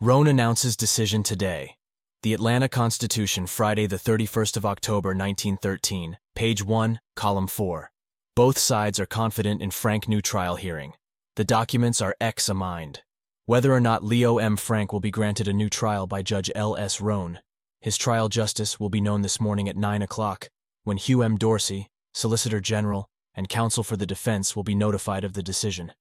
Roan announces decision today. The Atlanta Constitution, Friday the 31st of October 1913, page 1, column 4. Both sides are confident in frank new trial hearing. The documents are examined. Whether or not Leo M. Frank will be granted a new trial by Judge L. S. Roan, his trial justice will be known this morning at 9 o'clock, when Hugh M. Dorsey, Solicitor General, and counsel for the defense will be notified of the decision.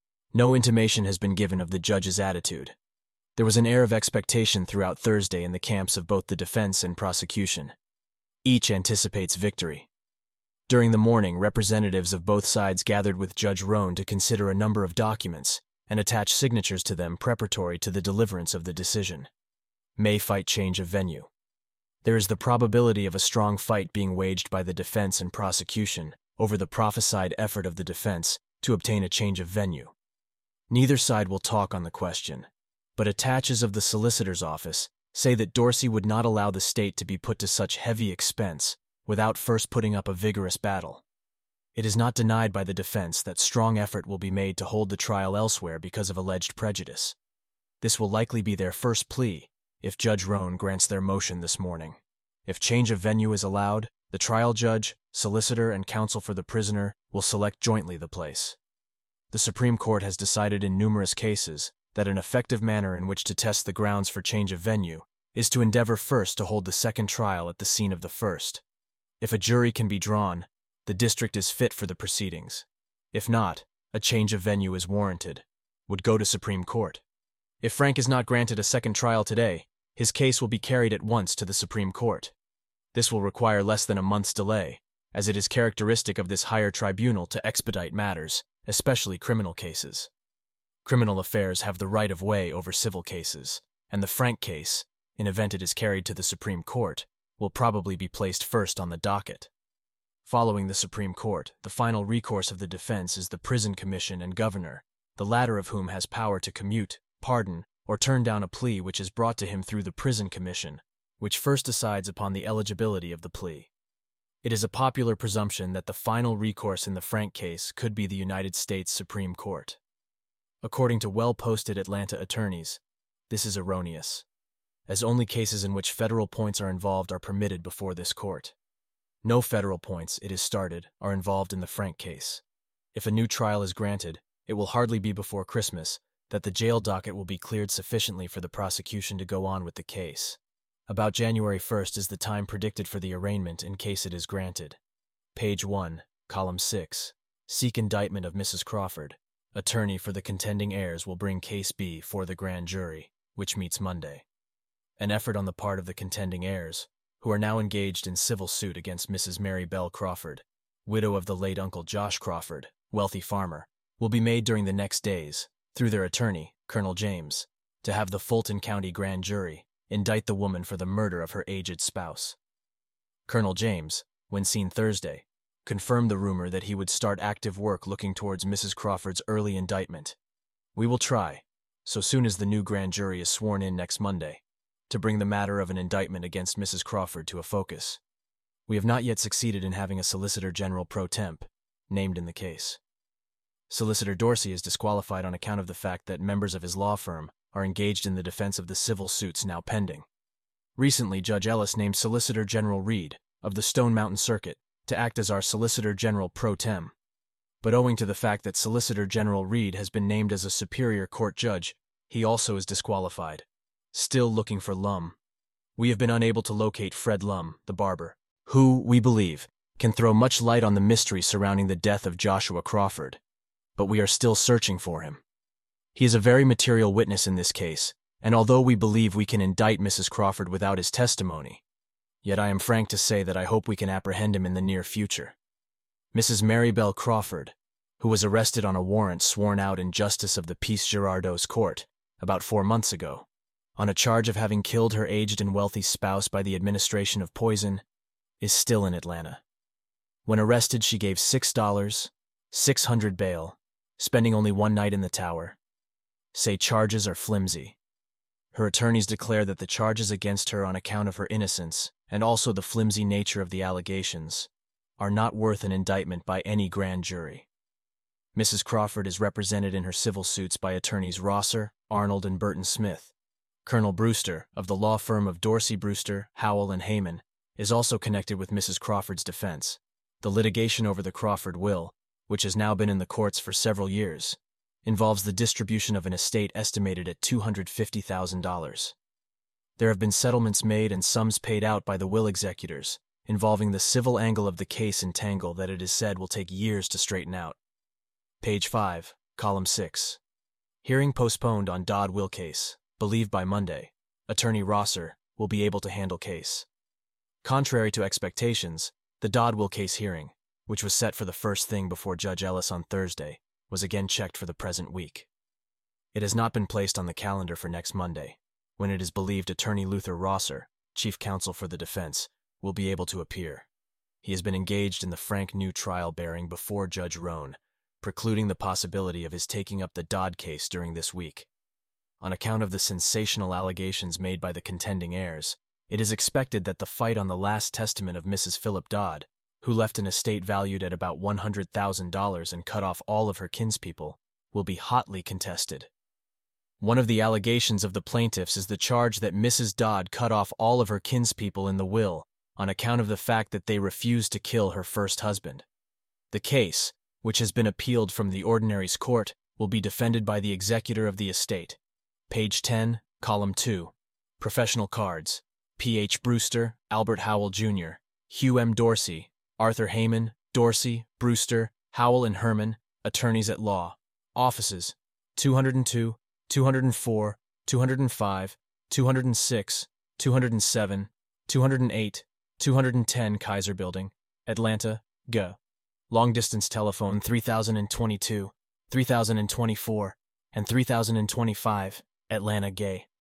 No intimation has been given of the judge's attitude. There was an air of expectation throughout Thursday in the camps of both the defense and prosecution. Each anticipates victory. During the morning, representatives of both sides gathered with Judge Roan to consider a number of documents and attach signatures to them preparatory to the deliverance of the decision. May fight change of venue. There is the probability of a strong fight being waged by the defense and prosecution over the prophesied effort of the defense to obtain a change of venue. Neither side will talk on the question, but attaches of the solicitor's office say that Dorsey would not allow the state to be put to such heavy expense without first putting up a vigorous battle. It is not denied by the defense that strong effort will be made to hold the trial elsewhere because of alleged prejudice. This will likely be their first plea if Judge Roan grants their motion this morning. If change of venue is allowed, the trial judge, solicitor, and counsel for the prisoner will select jointly the place. The Supreme Court has decided in numerous cases that an effective manner in which to test the grounds for change of venue is to endeavor first to hold the second trial at the scene of the first. If a jury can be drawn, the district is fit for the proceedings. If not, a change of venue is warranted, would go to Supreme Court. If Frank is not granted a second trial today, his case will be carried at once to the Supreme Court. This will require less than a month's delay, as it is characteristic of this higher tribunal to expedite matters, especially criminal cases. Criminal affairs have the right of way over civil cases, and the Frank case, in event it is carried to the Supreme Court, will probably be placed first on the docket. Following the Supreme Court, the final recourse of the defense is the Prison Commission and Governor, the latter of whom has power to commute, pardon, or turn down a plea which is brought to him through the Prison Commission, which first decides upon the eligibility of the plea. It is a popular presumption that the final recourse in the Frank case could be the United States Supreme Court. According to well-posted Atlanta attorneys, this is erroneous, as only cases in which federal points are involved are permitted before this court. No federal points, it is started, are involved in the Frank case. If a new trial is granted, it will hardly be before Christmas that the jail docket will be cleared sufficiently for the prosecution to go on with the case. About January 1st is the time predicted for the arraignment in case it is granted. Page 1, column 6. Seek indictment of Mrs. Crawford. Attorney for the contending heirs will bring Case B for the grand jury, which meets Monday. An effort on the part of the contending heirs, who are now engaged in civil suit against Mrs. Mary Bell Crawford, widow of the late Uncle Josh Crawford, wealthy farmer, will be made during the next days, through their attorney, Colonel James, to have the Fulton County grand jury indict the woman for the murder of her aged spouse. Colonel James, when seen Thursday, confirmed the rumor that he would start active work looking towards Mrs. Crawford's early indictment. We will try, so soon as the new grand jury is sworn in next Monday, to bring the matter of an indictment against Mrs. Crawford to a focus. We have not yet succeeded in having a Solicitor General pro temp named in the case. Solicitor Dorsey is disqualified on account of the fact that members of his law firm are engaged in the defense of the civil suits now pending. Recently, Judge Ellis named Solicitor General Reed of the Stone Mountain Circuit to act as our Solicitor General pro tem. But owing to the fact that Solicitor General Reed has been named as a Superior Court judge, he also is disqualified. Still looking for Lum. We have been unable to locate Fred Lum, the barber, who, we believe, can throw much light on the mystery surrounding the death of Joshua Crawford. But we are still searching for him. He is a very material witness in this case, and although we believe we can indict Mrs. Crawford without his testimony, yet I am frank to say that I hope we can apprehend him in the near future. Mrs. Mary Bell Crawford, who was arrested on a warrant sworn out in Justice of the Peace Girardot's court about 4 months ago, on a charge of having killed her aged and wealthy spouse by the administration of poison, is still in Atlanta. When arrested, she gave $6, $600 bail, spending only one night in the tower. Say charges are flimsy. Her attorneys declare that the charges against her on account of her innocence, and also the flimsy nature of the allegations, are not worth an indictment by any grand jury. Mrs. Crawford is represented in her civil suits by attorneys Rosser, Arnold, and Burton Smith, Colonel Brewster, of the law firm of Dorsey Brewster, Howell, and Heyman, is also connected with Mrs. Crawford's defense. The litigation over the Crawford will, which has now been in the courts for several years, involves the distribution of an estate estimated at $250,000. There have been settlements made and sums paid out by the will executors, involving the civil angle of the case and tangle that it is said will take years to straighten out. Page 5, column 6. Hearing postponed on Dodd will case. Believed by Monday, Attorney Rosser will be able to handle case. Contrary to expectations, the Dodd will case hearing, which was set for the first thing before Judge Ellis on Thursday, was again checked for the present week. It has not been placed on the calendar for next Monday, when it is believed Attorney Luther Rosser, chief counsel for the defense, will be able to appear. He has been engaged in the Frank New trial bearing before Judge Rohn, precluding the possibility of his taking up the Dodd case during this week. On account of the sensational allegations made by the contending heirs, it is expected that the fight on the last testament of Mrs. Philip Dodd, who left an estate valued at about $100,000 and cut off all of her kinspeople, will be hotly contested. One of the allegations of the plaintiffs is the charge that Mrs. Dodd cut off all of her kinspeople in the will on account of the fact that they refused to kill her first husband. The case, which has been appealed from the Ordinaries Court, will be defended by the executor of the estate. Page 10, column 2. Professional cards. P. H. Brewster, Albert Howell, Jr., Hugh M. Dorsey, Arthur Heyman, Dorsey, Brewster, Howell and Herman, attorneys at law. Offices: 202, 204, 205, 206, 207, 208, 210 Kaiser Building, Atlanta, Ga. Long-distance telephone 3022, 3024, and 3025, Atlanta, Gay.